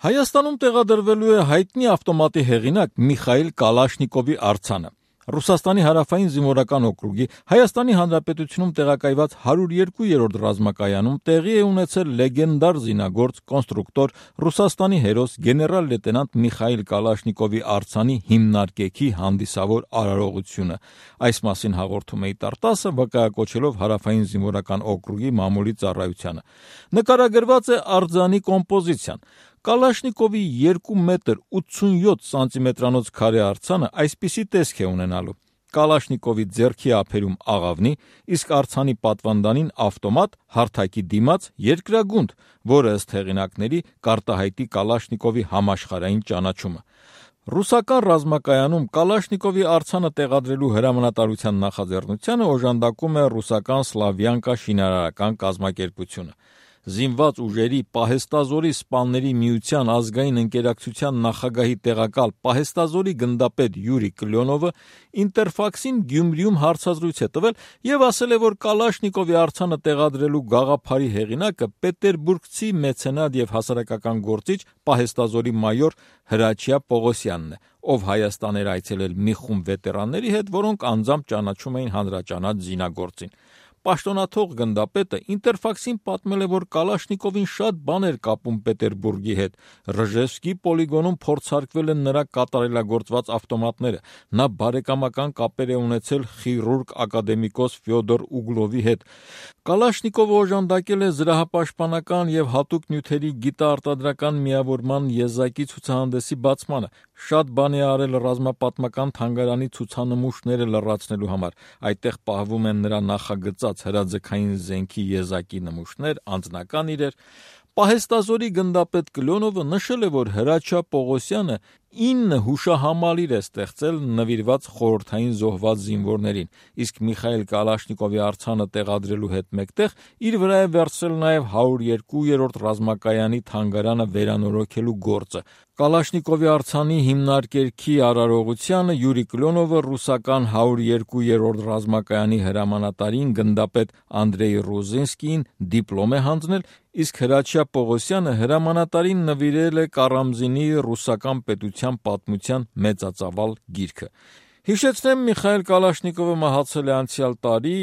Հայաստանում տեղադրվելու է հայտնի ավտոմատի հեղինակ Միխայիլ Կալաշնիկովի արձանը։ Ռուսաստանի հարավային զինվորական օկրուգի Հայաստանի Հանրապետությունում տեղակայված 102-րդ ռազմակայանում տեղի է ունեցել լեգենդար զինագործ կոնստրուկտոր Ռուսաստանի հերոս գեներալ-լեյտենանտ Միխայիլ Կալաշնիկովի արձանի հիմնարկեքի հանդիսավոր արարողությունը։ Այս մասին հաղորդում է Տարտասը, վկայակոչելով հարավային զինվորական օկրուգի մամուլի ծառայությանը։ Նկարագրված է արձանի կոմպոզիցիան։ Կալաշնիկովի 2 մետր 87 սանտիմետրանոց քարե արձանը այսպիսի տեսք է ունենալու. Կալաշնիկովի ձեռքի ափերում աղավնի, իսկ արձանի պատվանդանին ավտոմատ, հարթակի դիմաց երկրագունդ, որը ըստ հեղինակների կարտահայտի Կալաշնիկովի համաշխարհային ճանաչումը։ Ռուսական ռազմակայանում Կալաշնիկովի արձանը տեղադրելու հրամանատարության նախաձեռնությանը օժանդակում է ռուսական Սլավյանկա շինարարական կազմակերպությունը։ Զինված ուժերի Պահեստազորի սպաների միության ազգային ընկերակցության նախագահի տեղակալ Պահեստազորի գնդապետ Յուրի Կլյոնովը Ինտերֆաքսին Գյումրիում հարցազրույց է տվել եւ ասել է, որ Կալաշնիկովի արձանը տեղադրելու գաղափարի հեղինակը պետերբուրգցի մեցենատ եւ հասարակական գործիչ Պահեստազորի մայոր Հրաչյա Պողոսյանն է, ով Հայաստան էր այցելել մի խումբ վետերանների հետ, որոնք անձամբ ճանաչում էին հանրաճանաչ զինագործին։ Պաշտոնաթող գնդապետը Ինտերֆաքսին պատմել է, որ Կալաշնիկովին շատ բան էր կապում Պետերբուրգի հետ։ Ռժևսկի պոլիգոնում փորձարկվել են նրա կատարելագործված ավտոմատները։ Նա բարեկամական կապեր է ունեցել խիրուրգ ակադեմիկոս Ֆյոդոր Ուգլովի հետ։ Կալաշնիկովը օժանդակել է զրահապաշտպանական եւ հատուկ նյութերի գիտաարտադրական միավորման եզակի ցուցահանդեսի բացմանը։ Շատ բան է արել ռազմապատմական թանգարանի ցուցանմուշները լրացնելու համար։ Այդտեղ պահվում են նրա նախագծած հրաձգային զենքի եզակի նմուշներ, անձնական իրեր։ Պահեստազորի գնդապետ Կլյոնովը նշել է, որ Հրաչյա Պողոսյանը 9 հուշահամալիր է ստեղծել նվիրված խորհրդային զոհված զինվորներին, իսկ Միխայիլ Կալաշնիկովի արձանը տեղադրելու հետ մեկտեղ իր վրա է վերցրել նաև 102-րդ ռազմակայանի թանգարանը վերանորոգելու գործը։ Կալաշնիկովի արձանի հիմնարկերքի արարողությանը Յուրի Կլյոնովը ռուսական 102-րդ ռազմակայանի հրամանատարին գնդապետ Անդրեյ Ռոզենսկիին դիպլոմ է հանձնել, իսկ Հրաչյա Պողոսյանը հրամանատարին նվիրել է Կարամզինի ռուսական պետության պատմության մեծածավալ գիրքը։ Հիշեցնեմ, Միխայիլ Կալաշնիկովը մահացել է անցյալ տարի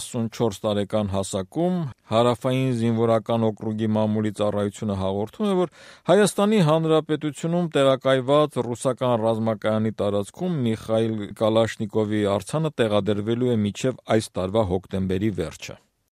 94 տարեկան հասակում։ Հարավային զինվորական օկրուգի մամուլի ծառայությունը հաղորդում է, որ Հայաստանի Հանրապետությունում տեղակայված ռուսական ռազմակայանի տարածքում Միխայիլ Կալաշնիկովի արձանը տեղադրվելու է մինչև այս տարվա հոկտեմբերի վերջը։